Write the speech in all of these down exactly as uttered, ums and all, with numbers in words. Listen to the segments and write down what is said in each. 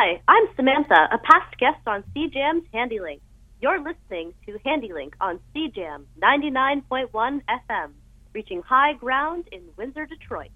Hi, I'm Samantha, a past guest on C Jam's HandyLink. You're listening to HandyLink on C Jam ninety-nine point one F M, reaching high ground in Windsor, Detroit.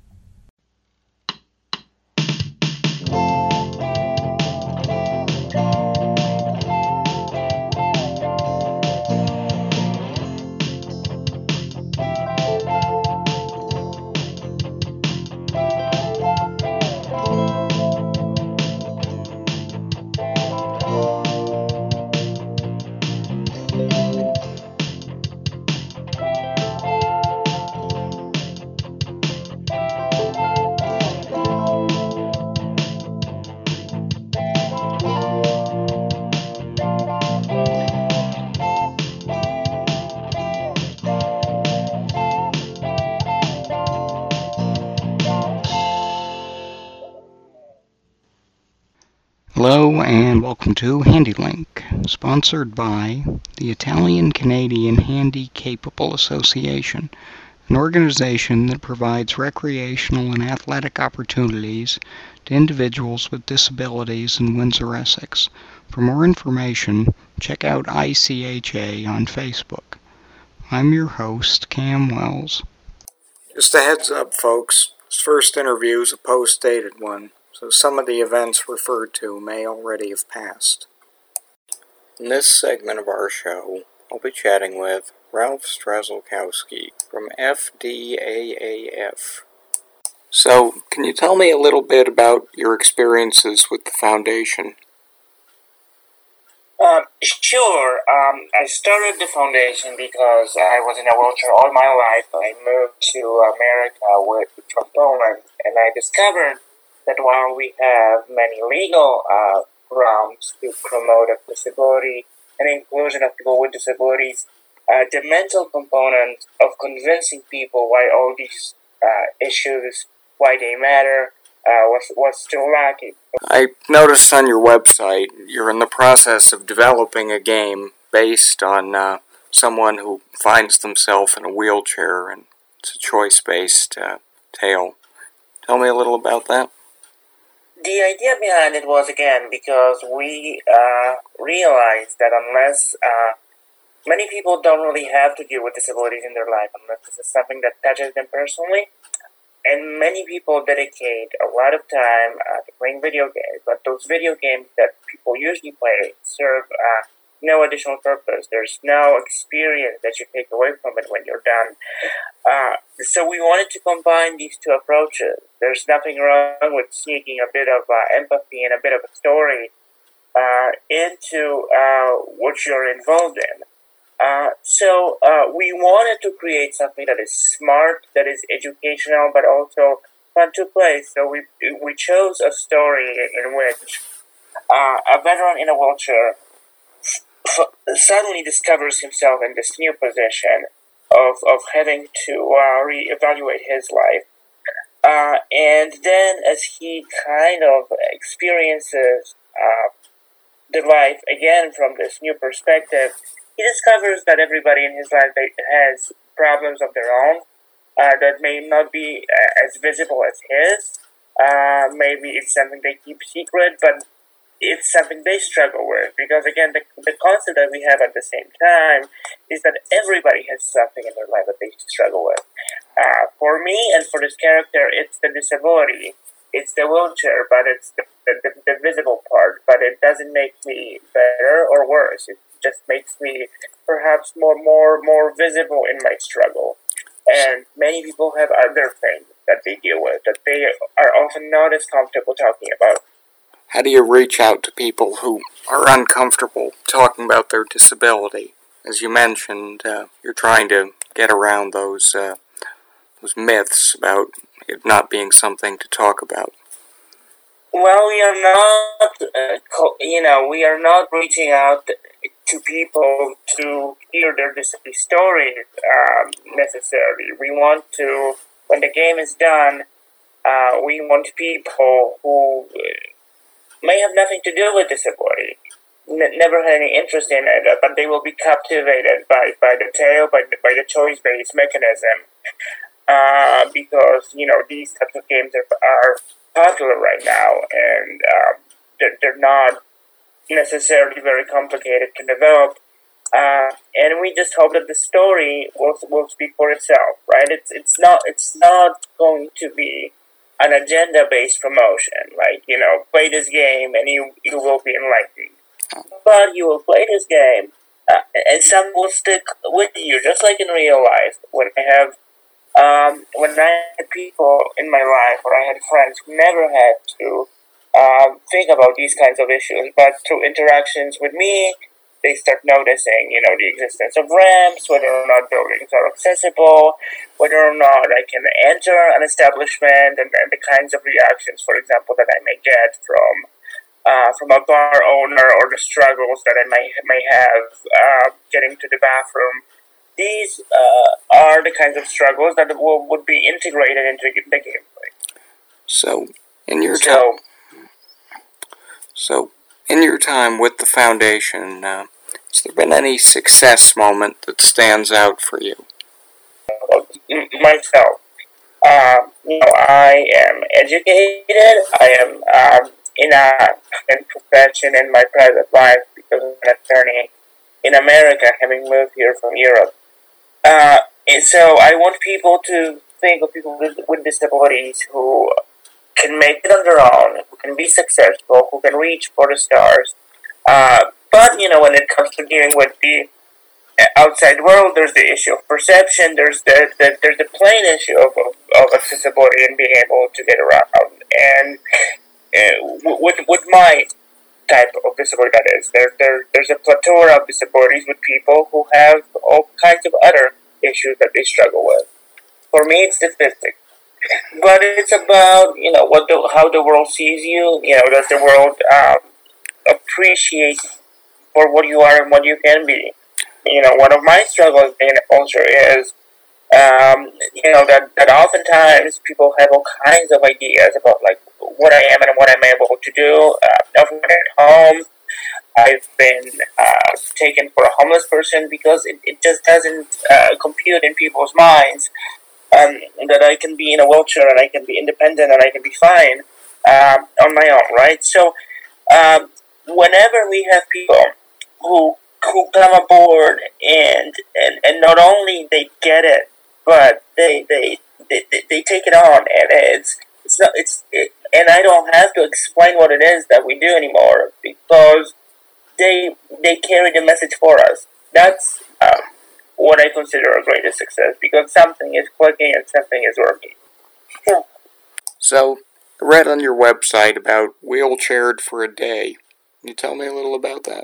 Hello and welcome to HandyLink, sponsored by the Italian-Canadian Handy-Capable Association, an organization that provides recreational and athletic opportunities to individuals with disabilities in Windsor, Essex. For more information, check out I C H A on Facebook. I'm your host, Cam Wells. Just a heads up, folks. This first interview is a post-dated one, so some of the events referred to may already have passed. In this segment of our show, I'll be chatting with Ralph Strzelkowski from F D A A F. So, can you tell me a little bit about your experiences with the foundation? Um, sure. Um, I started the foundation because I was in a wheelchair all my life. I moved to America with, from Poland, and I discovered that while we have many legal uh, grounds to promote accessibility and inclusion of people with disabilities, uh, the mental component of convincing people why all these uh, issues, why they matter, uh, was, was still lacking. I noticed on your website you're in the process of developing a game based on uh, someone who finds themselves in a wheelchair, and it's a choice-based uh, tale. Tell me a little about that. The idea behind it was, again, because we uh, realized that unless uh, many people don't really have to deal with disabilities in their life, unless this is something that touches them personally, and many people dedicate a lot of time uh, to playing video games, but those video games that people usually play serve uh, no additional purpose. There's no experience that you take away from it when you're done. Uh, so we wanted to combine these two approaches. There's nothing wrong with sneaking a bit of uh, empathy and a bit of a story uh, into uh, what you're involved in. Uh, so uh, we wanted to create something that is smart, that is educational, but also fun to play. So we we chose a story in which uh, a veteran in a wheelchair suddenly discovers himself in this new position of, of having to uh, reevaluate his life. Uh, and then as he kind of experiences uh, the life again from this new perspective, he discovers that everybody in his life has problems of their own uh, that may not be uh, as visible as his. Uh, maybe it's something they keep secret, but it's something they struggle with, because again, the, the concept that we have at the same time is that everybody has something in their life that they struggle with. Uh, for me and for this character, it's the disability, it's the wheelchair, but it's the, the, the visible part, but it doesn't make me better or worse. It just makes me perhaps more, more, more visible in my struggle. And many people have other things that they deal with that they are often not as comfortable talking about. How do you reach out to people who are uncomfortable talking about their disability? As you mentioned, uh, you're trying to get around those uh, those myths about it not being something to talk about. Well, we are not, uh, co- you know, we are not reaching out to people to hear their disability stories um, necessarily. We want to, when the game is done, uh, we want people who may have nothing to do with disability, n- never had any interest in it, but they will be captivated by, by the tale, by the, by the choice-based mechanism, uh, because, you know, these types of games are, are popular right now, and um, the, they're not necessarily very complicated to develop. Uh, and we just hope that the story will will speak for itself, right? It's it's not it's not going to be an agenda based promotion, like, you know, play this game and you you will be enlightened. But you will play this game, uh, and some will stick with you, just like in real life. When I have um, when I had people in my life, or I had friends who never had to um, think about these kinds of issues, but through interactions with me, they start noticing, you know, the existence of ramps, whether or not buildings are accessible, whether or not I can enter an establishment, and, and the kinds of reactions, for example, that I may get from uh, from a bar owner, or the struggles that I may may have uh, getting to the bathroom. These uh, are the kinds of struggles that will, would be integrated into the gameplay. So, in your So, time, so in your time with the Foundation, uh, has there been any success moment that stands out for you? m- myself, uh, you know, I am educated. I am um, in a in profession in my private life because I'm an attorney in America, having moved here from Europe. Uh, and so I want people to think of people with, with disabilities who can make it on their own, who can be successful, who can reach for the stars. Uh, but, you know, when it comes to dealing with the outside world, there's the issue of perception, there's the, the there's the plain issue of, of, of accessibility and being able to get around. And uh, with, with my type of disability, that is, there, there there's a plethora of disabilities with people who have all kinds of other issues that they struggle with. For me, it's the physics. But it's about, you know, what the, how the world sees you. You know, does the world um, appreciate for what you are and what you can be? You know, one of my struggles in a culture is, um, you know, that, that oftentimes people have all kinds of ideas about, like, what I am and what I'm able to do. Uh, I've been at home. I've been uh, taken for a homeless person because it, it just doesn't uh, compute in people's minds. Um, that I can be in a wheelchair and I can be independent and I can be fine um, on my own, right? So, um, whenever we have people who who come aboard and and, and not only they get it, but they they, they, they, they take it on, and it's it's not it's it, and I don't have to explain what it is that we do anymore because they they carry the message for us. That's um, what I consider a greatest success, because something is clicking and something is working. Yeah. So, I read on your website about Wheelchaired for a Day. Can you tell me a little about that?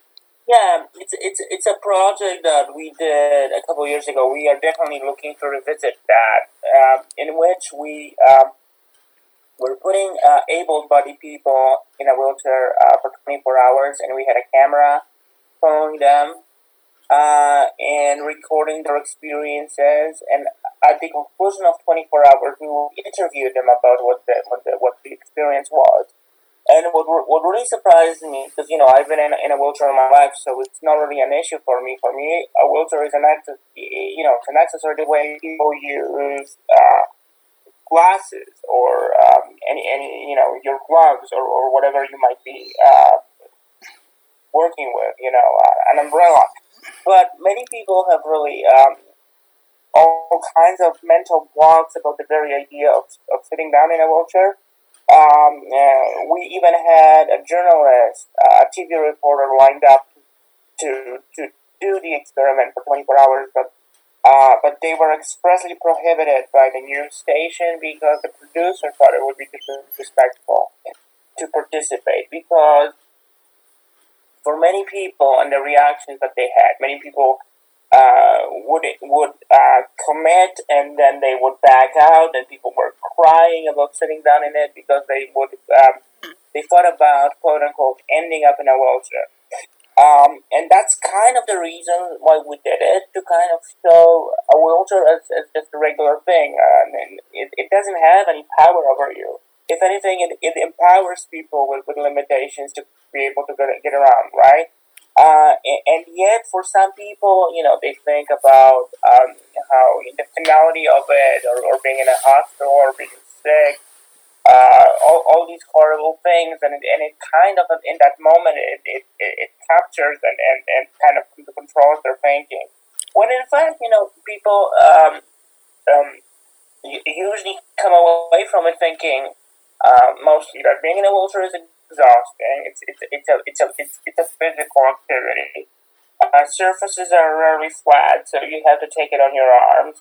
Yeah, it's it's it's a project that we did a couple years ago. We are definitely looking to revisit that, um, in which we um, we're putting uh, able-bodied people in a wheelchair uh, for twenty-four hours, and we had a camera following them. Uh, and recording their experiences, and at the conclusion of twenty-four hours, we will interview them about what the what the, what the experience was. And what what really surprised me, because, you know, I've been in, in a wheelchair in my life, so it's not really an issue for me. For me, a wheelchair is an access, you know, it's an accessory the way people use uh, glasses or um, any any you know your gloves or, or whatever you might be uh, working with, you know, uh, an umbrella. But many people have really um, all kinds of mental blocks about the very idea of, of sitting down in a wheelchair. Um, uh, we even had a journalist, uh, a T V reporter lined up to to do the experiment for twenty-four hours, but uh, but they were expressly prohibited by the news station because the producer thought it would be disrespectful to participate, because for many people and the reactions that they had, many people uh, would would uh, commit and then they would back out, and people were crying about sitting down in it because they would um, they thought about, quote unquote, ending up in a wheelchair. Um, and that's kind of the reason why we did it, to kind of show a wheelchair as, as just a regular thing. Um, and it, it doesn't have any power over you. If anything, it, it empowers people with, with limitations to be able to get, get around, right? Uh, and, and yet, for some people, you know, they think about um, how the finality of it, or, or being in a hospital, or being sick, uh, all, all these horrible things, and it, and it kind of, in that moment, it, it, it captures and, and, and kind of controls their thinking. When in fact, you know, people um, um, usually come away from it thinking uh, mostly that being in a wheelchair is exhausting. It's it's it's a it's a it's, it's a physical activity. Uh, surfaces are rarely flat, so you have to take it on your arms.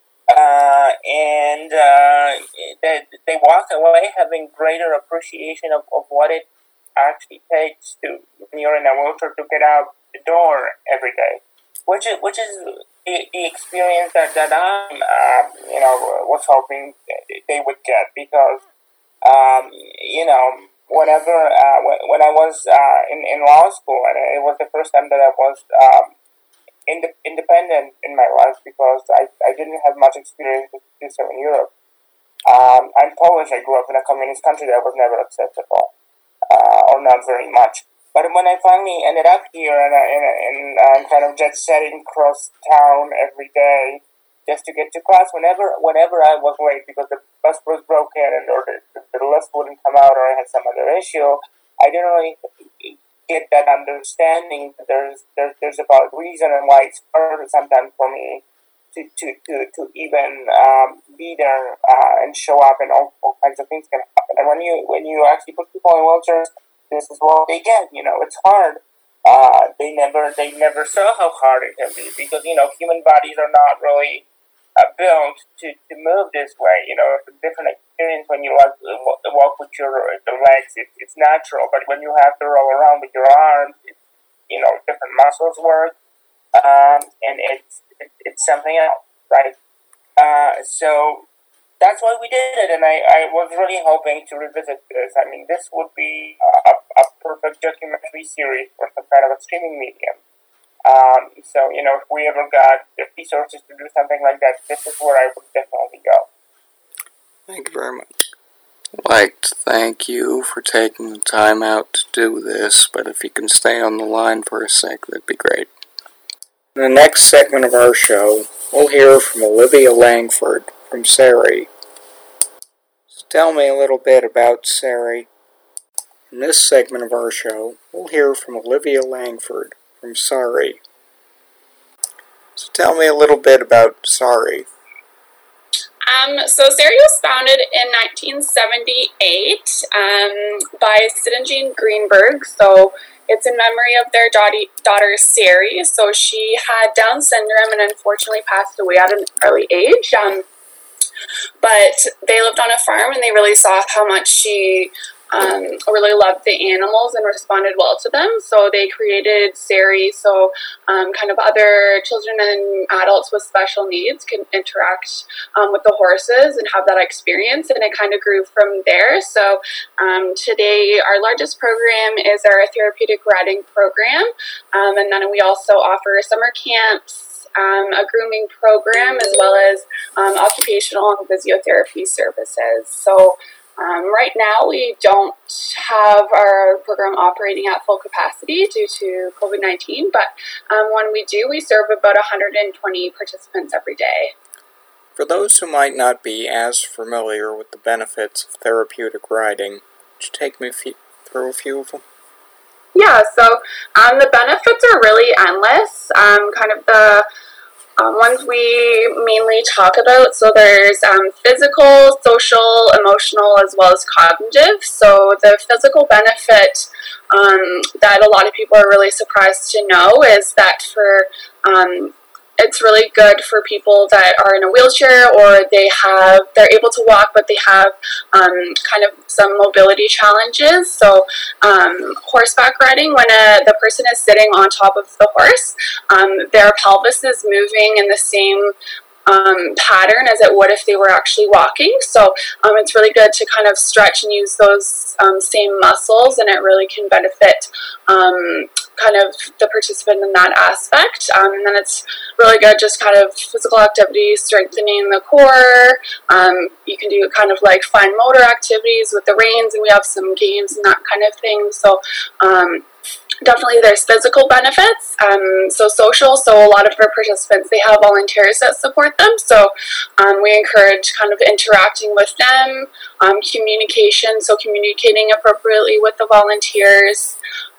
Uh, and uh, they, they walk away having greater appreciation of, of what it actually takes to, when you're in a wheelchair, to get out the door every day, which is which is the, the experience that that I um, you know was hoping they would get, because um, you know whenever uh, when, when I was uh, in in law school, and it was the first time that I was um, ind- independent in my life, because I, I didn't have much experience with this in Europe. Um, I'm Polish. I grew up in a communist country that was never acceptable, uh, or not very much. But when I finally ended up here and and uh, kind of jet setting across town every day just to get to class, whenever whenever I was late because the bus was broken and or the, the lift wouldn't come out or I had some other issue, I didn't really get that understanding that there's there's there's about reason and why it's harder sometimes for me to to to, to even um, be there uh, and show up, and all, all kinds of things can happen. And when you when you actually put people in wheelchairs, this is what they get. You know, it's hard. Uh, they never they never saw how hard it can be, because you know human bodies are not really uh, built to, to move this way. You know, it's a different experience when you walk, walk with your the legs. It, it's natural, but when you have to roll around with your arms, it, you know, different muscles work, um, and it's it, it's something else, right? Uh, so. That's why we did it, and I, I was really hoping to revisit this. I mean, this would be a, a perfect documentary series or some kind of a streaming medium. Um, so, you know, if we ever got the resources to do something like that, this is where I would definitely go. Thank you very much. I'd like to thank you for taking the time out to do this, but if you can stay on the line for a sec, that'd be great. In the next segment of our show, we'll hear from Olivia Langford from SARI. So tell me a little bit about SARI. In this segment of our show, we'll hear from Olivia Langford from SARI. So tell me a little bit about SARI. Um, so SARI was founded in nineteen seventy-eight um, by Sid and Jean Greenberg. So it's in memory of their daughter, Sari. So she had Down syndrome and unfortunately passed away at an early age. Um, but they lived on a farm and they really saw how much she um, really loved the animals and responded well to them. So they created SARI so um, kind of other children and adults with special needs can interact um, with the horses and have that experience. And it kind of grew from there. So um, today our largest program is our therapeutic riding program. Um, and then we also offer summer camps, Um, a grooming program, as well as um, occupational and physiotherapy services. So um, right now we don't have our program operating at full capacity due to covid nineteen, but um, when we do, we serve about one hundred twenty participants every day. For those who might not be as familiar with the benefits of therapeutic riding, would you take me a few, through a few of them? Yeah, so um, the benefits are really endless. Um, kind of the um, ones we mainly talk about. So there's um, physical, social, emotional, as well as cognitive. So the physical benefit um, that a lot of people are really surprised to know is that for um, it's really good for people that are in a wheelchair or they have, they're able to walk, but they have um, kind of some mobility challenges. So um, horseback riding, when a, the person is sitting on top of the horse, um, their pelvis is moving in the same Um, pattern as it would if they were actually walking. So um, it's really good to kind of stretch and use those um, same muscles, and it really can benefit um, kind of the participant in that aspect. Um, and then it's really good just kind of physical activities, strengthening the core. Um, you can do kind of like fine motor activities with the reins, and we have some games and that kind of thing. So um, Definitely there's physical benefits, um, so social, so a lot of our participants, they have volunteers that support them, so um, we encourage kind of interacting with them, um, communication, so communicating appropriately with the volunteers,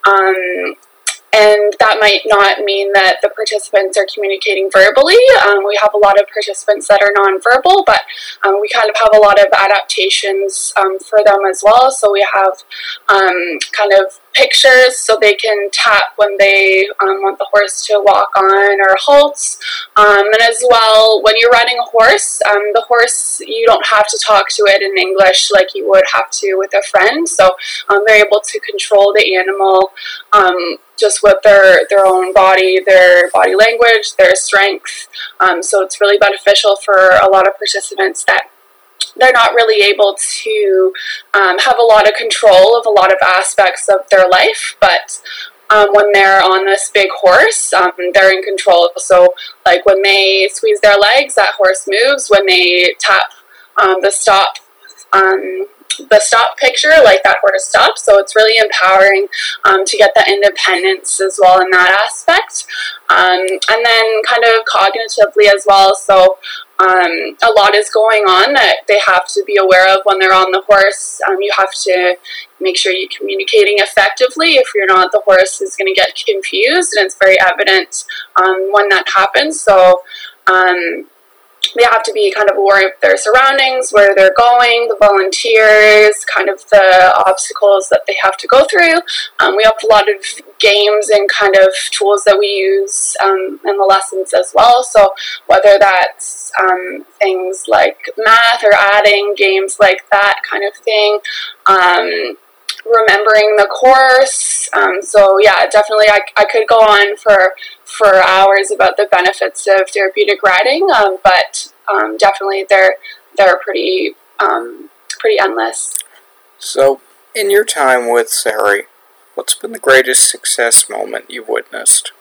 um, and that might not mean that the participants are communicating verbally. Um, we have a lot of participants that are nonverbal, but um, we kind of have a lot of adaptations um, for them as well. So we have um, kind of pictures so they can tap when they um, want the horse to walk on or halt. Um, and as well, when you're riding a horse, um, the horse, you don't have to talk to it in English like you would have to with a friend. So um, they're able to control the animal um, just with their, their own body, their body language, their strength. Um, so it's really beneficial for a lot of participants that they're not really able to um, have a lot of control of a lot of aspects of their life, but um, when they're on this big horse, um, they're in control. So like when they squeeze their legs, that horse moves. When they tap um, the stop um, the stop picture, like that horse stops. So it's really empowering um, to get that independence as well in that aspect. Um, and then kind of cognitively as well. So um, a lot is going on that they have to be aware of when they're on the horse. Um, you have to make sure you're communicating effectively. If you're not, the horse is going to get confused, and it's very evident um, when that happens. So um, they have to be kind of aware of their surroundings, where they're going, the volunteers, kind of the obstacles that they have to go through. Um, we have a lot of games and kind of tools that we use um, in the lessons as well. So whether that's um, things like math or adding, games like that kind of thing. Um, remembering the course. Um, so yeah, definitely I, I could go on for for hours about the benefits of therapeutic riding, um, but um, definitely they're they're pretty um, pretty endless. So, in your time with Sari, what's been the greatest success moment you've witnessed?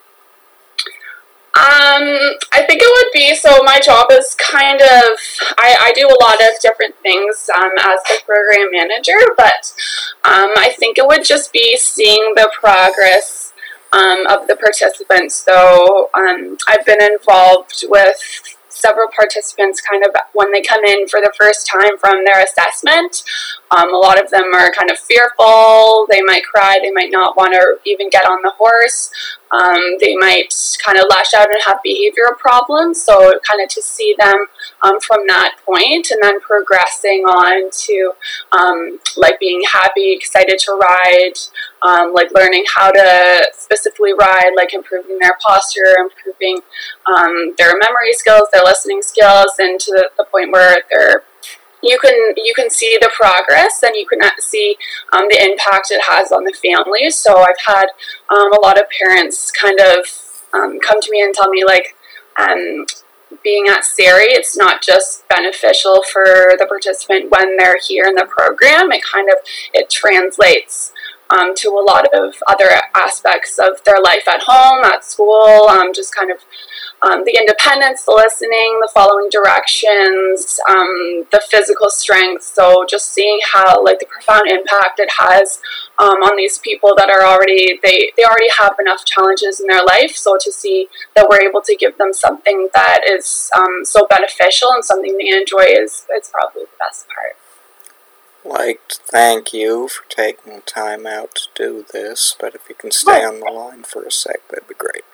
Um, I think it would be, so my job is kind of, I, I do a lot of different things um, as the program manager, but um, I think it would just be seeing the progress um, of the participants. So um, I've been involved with several participants kind of when they come in for the first time from their assessment. Um, a lot of them are kind of fearful. They might cry. They might not want to even get on the horse. Um, they might kind of lash out and have behavioral problems. So kind of to see them um, from that point and then progressing on to um, like being happy, excited to ride, um, like learning how to specifically ride, like improving their posture, improving um, their memory skills, their listening skills, and to the, the point where they're you can you can see the progress and you can see um, the impact it has on the families. So I've had um, a lot of parents kind of um, come to me and tell me, like, um, being at Sari, it's not just beneficial for the participant when they're here in the program. It kind of it translates um, to a lot of other aspects of their life at home, at school, um, just kind of Um, the independence, the listening, the following directions, um, the physical strength. So just seeing how, like, the profound impact it has um, on these people that are already, they, they already have enough challenges in their life. So to see that we're able to give them something that is um, so beneficial and something they enjoy is, is probably the best part. Like to thank you for taking the time out to do this, but if you can stay on the line for a sec, that'd be great.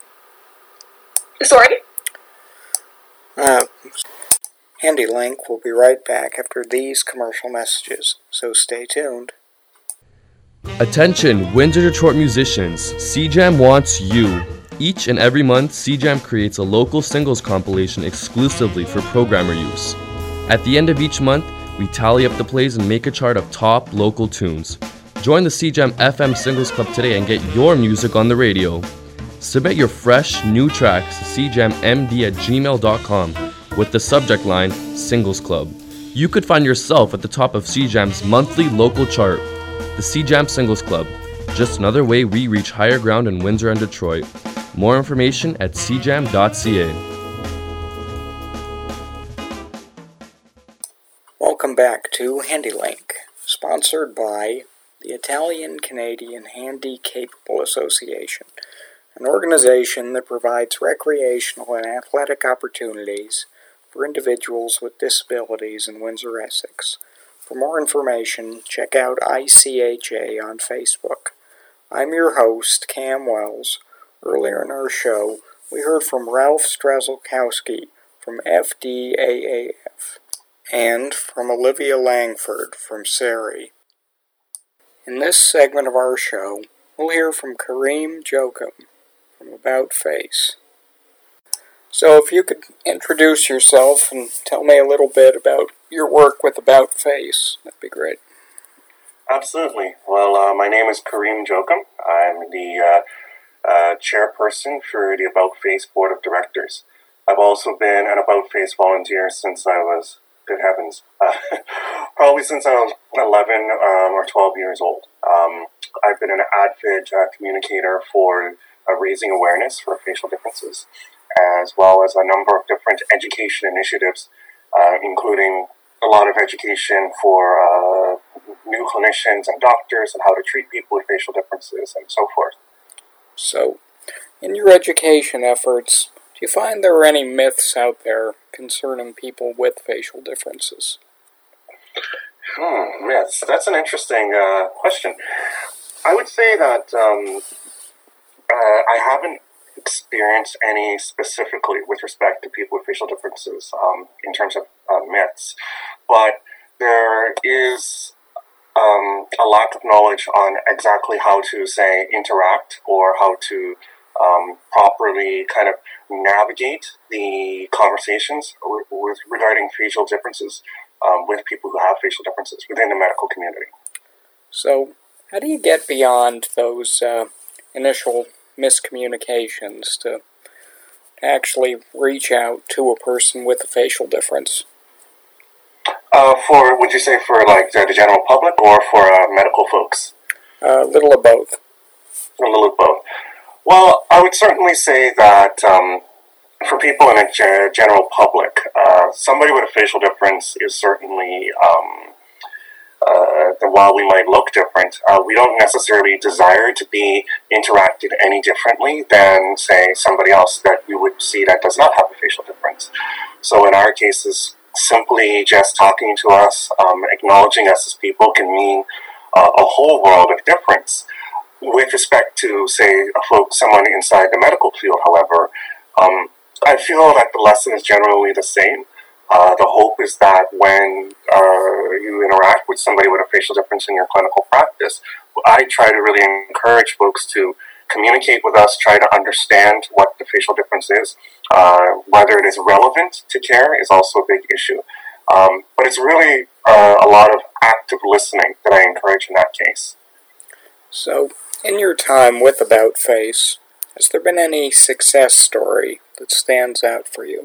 Sorry? Uh, HandyLink will be right back after these commercial messages, so stay tuned. Attention, Windsor Detroit musicians, C Jam wants you. Each and every month, C Jam creates a local singles compilation exclusively for programmer use. At the end of each month, we tally up the plays and make a chart of top local tunes. Join the C Jam F M Singles Club today and get your music on the radio. Submit your fresh, new tracks to c jam m d at gmail dot com with the subject line, Singles Club. You could find yourself at the top of C Jam's monthly local chart. The C Jam Singles Club, just another way we reach higher ground in Windsor and Detroit. More information at c jam dot c a. Welcome back to HandyLink, sponsored by the Italian-Canadian Handy-Capable Association, an organization that provides recreational and athletic opportunities for individuals with disabilities in Windsor, Essex. For more information, check out I C H A on Facebook. I'm your host, Cam Wells. Earlier in our show, we heard from Ralph Strzelkowski from F D A A F and from Olivia Langford from S A R I. In this segment of our show, we'll hear from Kareem Jokum from About Face. So if you could introduce yourself and tell me a little bit about your work with About Face, that'd be great. Absolutely. Well, uh, my name is Kareem Jokum. I'm the uh, uh, chairperson for the About Face Board of Directors. I've also been an About Face volunteer since I was, good heavens, uh, probably since I was eleven um, or twelve years old. Um, I've been an avid uh, communicator for uh, raising awareness for facial differences, as well as a number of different education initiatives, uh, including a lot of education for uh, new clinicians and doctors and how to treat people with facial differences and so forth. So, in your education efforts, do you find there are any myths out there concerning people with facial differences? Hmm, yes, that's an interesting uh, question. I would say that um, uh, I haven't experienced any specifically with respect to people with facial differences um, in terms of uh, myths, but there is um, a lack of knowledge on exactly how to, say, interact or how to um, properly kind of navigate the conversations with, with regarding facial differences um, with people who have facial differences within the medical community. So, how do you get beyond those uh, initial miscommunications to actually reach out to a person with a facial difference? Uh, for, would you say for like the, the general public or for uh, medical folks? A little of both. A little of both. Well, I would certainly say that um, for people in the ge- general public, uh, somebody with a facial difference is certainly, um, uh, while we might look different, uh, we don't necessarily desire to be interacted any differently than, say, somebody else that we would see that does not have a facial difference. So in our cases, simply just talking to us, um, acknowledging us as people can mean uh, a whole world of difference. With respect to, say, a folk, someone inside the medical field, however, um, I feel that the lesson is generally the same. Uh, the hope is that when uh, you interact with somebody with a facial difference in your clinical practice, I try to really encourage folks to communicate with us, try to understand what the facial difference is. Uh, whether it is relevant to care is also a big issue. Um, but it's really uh, a lot of active listening that I encourage in that case. So, in your time with About Face, has there been any success story that stands out for you?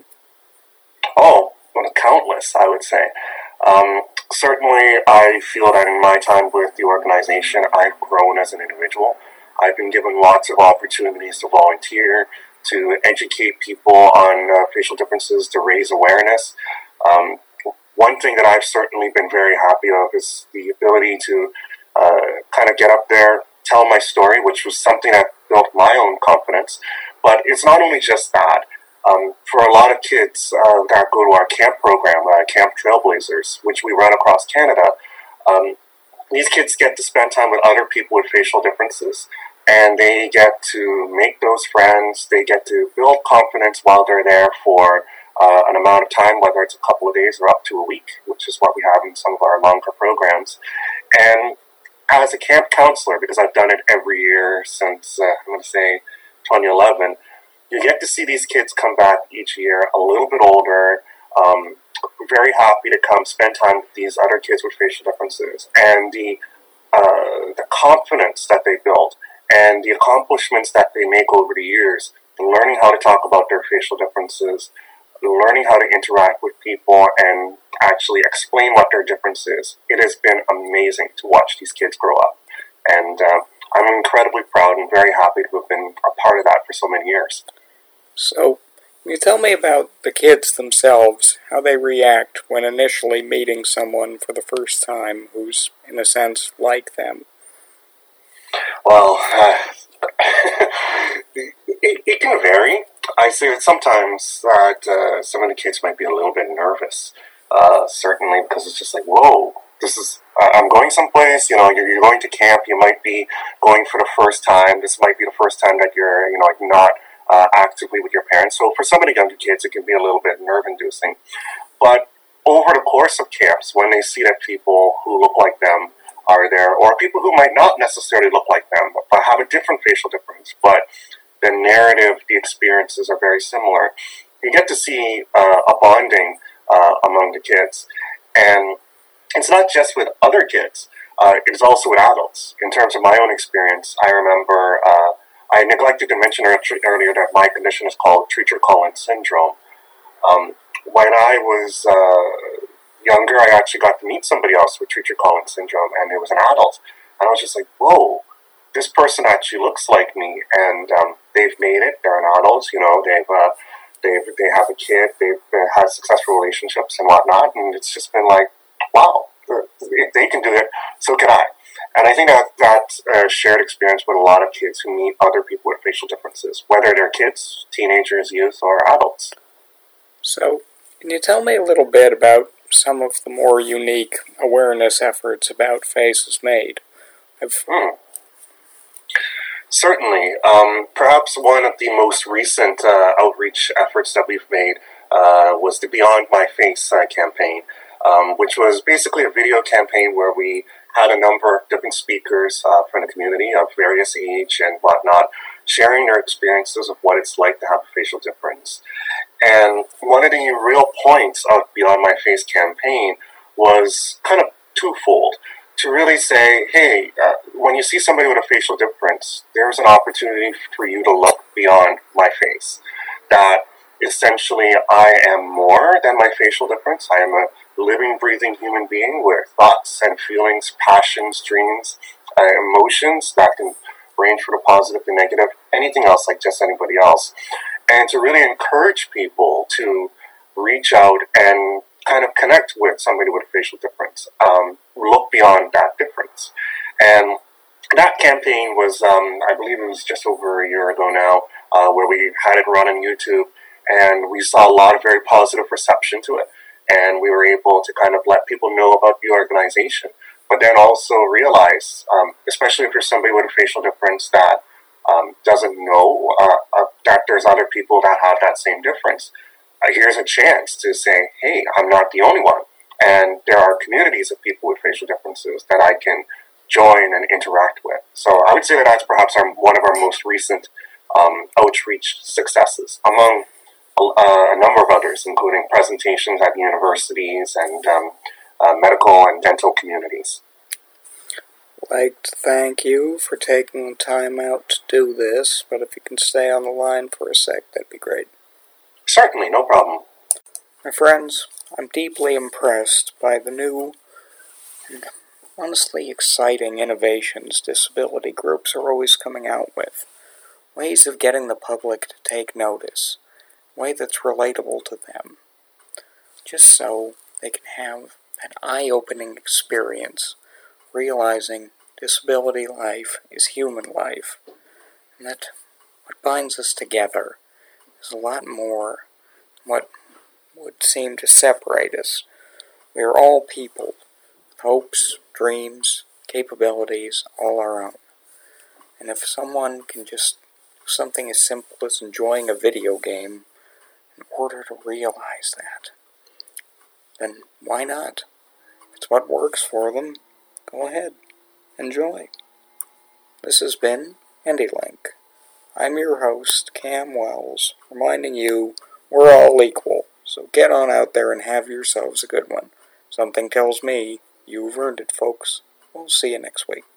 Oh, well, countless, I would say. Um, certainly, I feel that in my time with the organization, I've grown as an individual. I've been given lots of opportunities to volunteer, to educate people on uh, facial differences, to raise awareness. Um, one thing that I've certainly been very happy of is the ability to uh, kind of get up there, tell my story, which was something that built my own confidence. But it's not only just that. Um, for a lot of kids uh, that go to our camp program, uh, Camp Trailblazers, which we run across Canada, um, these kids get to spend time with other people with facial differences, and they get to make those friends. They get to build confidence while they're there for uh, an amount of time, whether it's a couple of days or up to a week, which is what we have in some of our longer programs. And as a camp counselor, because I've done it every year since, uh, I'm going to say, twenty eleven, you get to see these kids come back each year a little bit older, um, very happy to come spend time with these other kids with facial differences, and the uh, the confidence that they build and the accomplishments that they make over the years, learning how to talk about their facial differences, learning how to interact with people and actually explain what their difference is. It has been amazing to watch these kids grow up, and uh, I'm incredibly proud and very happy to have been a part of that for so many years. So, can you tell me about the kids themselves, how they react when initially meeting someone for the first time who's, in a sense, like them? Well, uh, it, it can vary. I say that sometimes that uh, some of the kids might be a little bit nervous, uh, certainly because it's just like, whoa, this is, uh, I'm going someplace, you know, you're, you're going to camp, you might be going for the first time, this might be the first time that you're, you know, like not uh, actively with your parents. So for some of the younger kids, it can be a little bit nerve-inducing. But over the course of camps, when they see that people who look like them are there, or people who might not necessarily look like them, but have a different facial difference, but the narrative, the experiences are very similar, you get to see uh, a bonding uh, among the kids. And it's not just with other kids, uh, it's also with adults. In terms of my own experience, I remember, uh, I neglected to mention earlier that my condition is called Treacher-Collins syndrome. Um, when I was uh, younger, I actually got to meet somebody else with Treacher-Collins syndrome, and it was an adult. And I was just like, whoa, this person actually looks like me, and um, they've made it. They're an adult, you know, they've, uh, they've, they have a kid, they've uh, had successful relationships and whatnot, and it's just been like, wow, if they can do it, so can I. And I think that that's a shared experience with a lot of kids who meet other people with facial differences, whether they're kids, teenagers, youth, or adults. So, can you tell me a little bit about some of the more unique awareness efforts about faces made? I've... Hmm. Certainly. Um, perhaps one of the most recent uh, outreach efforts that we've made uh, was the Beyond My Face uh, campaign, um, which was basically a video campaign where we had a number of different speakers uh, from the community of various age and whatnot, sharing their experiences of what it's like to have a facial difference. And one of the real points of Beyond My Face campaign was kind of twofold. To really say, hey, uh, when you see somebody with a facial difference, there's an opportunity for you to look beyond my face. That essentially I am more than my facial difference. I am a living, breathing human being with thoughts and feelings, passions, dreams, uh, emotions that can range from the positive to negative, anything else like just anybody else. And to really encourage people to reach out and kind of connect with somebody with a facial difference, um, look beyond that difference. And that campaign was, um, I believe it was just over a year ago now, uh, where we had it run on YouTube, and we saw a lot of very positive reception to it. And we were able to kind of let people know about the organization, but then also realize, um, especially if you're somebody with a facial difference that um, doesn't know uh, uh, that there's other people that have that same difference, Uh, here's a chance to say, hey, I'm not the only one. And there are communities of people with facial differences that I can join and interact with. So I would say that that's perhaps our, one of our most recent um, outreach successes, among a, a number of others, including presentations at universities and um, uh, medical and dental communities. I'd like to thank you for taking the time out to do this, but if you can stay on the line for a sec, that'd be great. Certainly, no problem. My friends, I'm deeply impressed by the new and honestly exciting innovations disability groups are always coming out with. Ways of getting the public to take notice. A way that's relatable to them. Just so they can have that eye-opening experience, realizing disability life is human life, and that what binds us together is a lot more than what would seem to separate us. We are all people with hopes, dreams, capabilities, all our own. And if someone can just do something as simple as enjoying a video game in order to realize that, then why not? If it's what works for them, go ahead, enjoy. This has been HandyLink. I'm your host, Cam Wells, reminding you we're all equal, so get on out there and have yourselves a good one. Something tells me you've earned it, folks. We'll see you next week.